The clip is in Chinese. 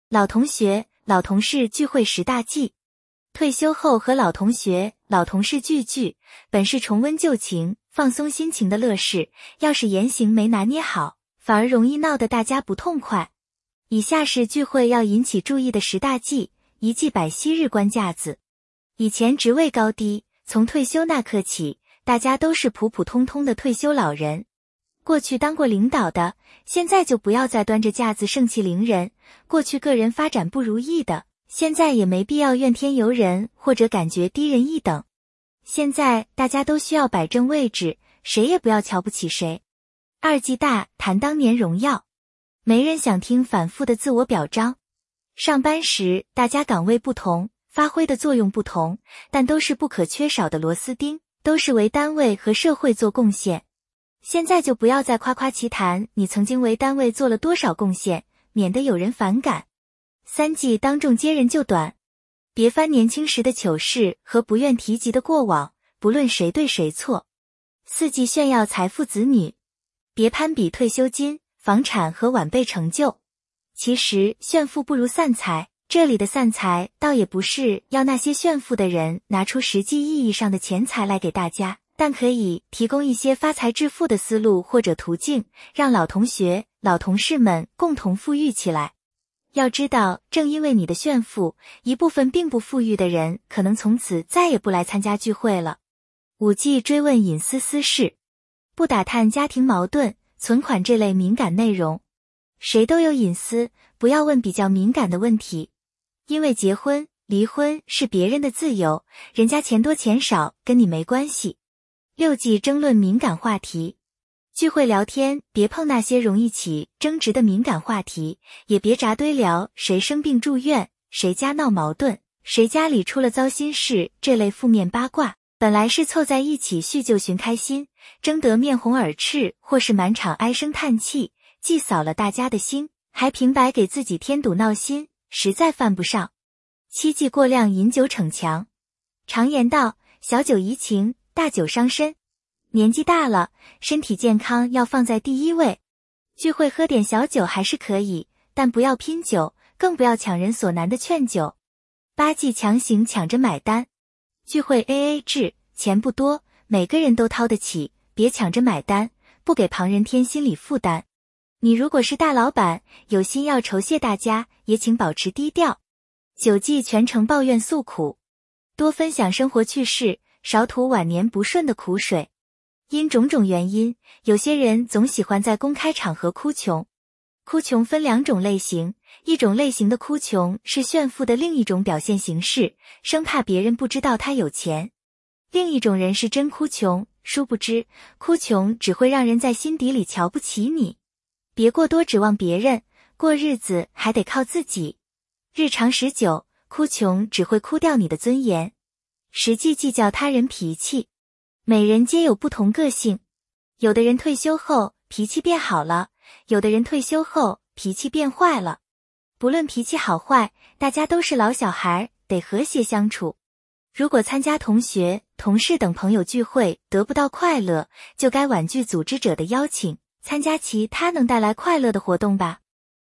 老同学、老同事聚会10大忌。退休后和老同学、老同事聚，本是重温旧情、放松心情的乐事，要是言行没拿捏好，反而容易闹得大家不痛快。以下是聚会要引起注意的10大忌，一忌摆昔日官架子。以前职位高低，从退休那刻起，大家都是普普通通的退休老人。过去当过领导的，现在就不要再端着架子盛气凌人；过去个人发展不如意的，现在也没必要怨天尤人或者感觉低人一等。现在大家都需要摆正位置，谁也不要瞧不起谁。二忌大谈当年荣耀，没人想听反复的自我表彰。上班时大家岗位不同，发挥的作用不同，但都是不可缺少的螺丝钉，都是为单位和社会做贡献。现在就不要再夸夸其谈你曾经为单位做了多少贡献，免得有人反感。三忌当众揭人就短，别翻年轻时的糗事和不愿提及的过往，不论谁对谁错。四忌炫耀财富子女，别攀比退休金、房产和晚辈成就。其实炫富不如散财，这里的散财倒也不是要那些炫富的人拿出实际意义上的钱财来给大家，但可以提供一些发财致富的思路或者途径，让老同学、老同事们共同富裕起来。要知道，正因为你的炫富，一部分并不富裕的人可能从此再也不来参加聚会了。五忌追问隐私私事，不打探家庭矛盾、存款这类敏感内容。谁都有隐私，不要问比较敏感的问题。因为结婚、离婚是别人的自由，人家钱多钱少跟你没关系。六忌争论敏感话题，聚会聊天别碰那些容易起争执的敏感话题，也别扎堆聊谁生病住院、谁家闹矛盾、谁家里出了糟心事这类负面八卦。本来是凑在一起叙旧寻开心，争得面红耳赤或是满场唉声叹气，既扫了大家的心，还平白给自己添堵闹心，实在犯不上。七忌过量饮酒逞强，常言道，小酒怡情，大酒伤身。年纪大了，身体健康要放在第一位。聚会喝点小酒还是可以，但不要拼酒，更不要强人所难的劝酒。八忌强行抢着买单，聚会 AA 制，钱不多，每个人都掏得起，别抢着买单，不给旁人添心理负担。你如果是大老板，有心要酬谢大家，也请保持低调。九忌全程抱怨诉苦，多分享生活趣事，少吐晚年不顺的苦水。因种种原因，有些人总喜欢在公开场合哭穷。哭穷分2种类型，一种类型的哭穷是炫富的另一种表现形式，生怕别人不知道他有钱。另一种人是真哭穷，殊不知，哭穷只会让人在心底里瞧不起你。别过多指望别人，过日子还得靠自己。日长时久，哭穷只会哭掉你的尊严。实际计较他人脾气，每人皆有不同个性。有的人退休后脾气变好了，有的人退休后脾气变坏了。不论脾气好坏，大家都是老小孩，得和谐相处。如果参加同学、同事等朋友聚会得不到快乐，就该婉拒组织者的邀请，参加其他能带来快乐的活动吧。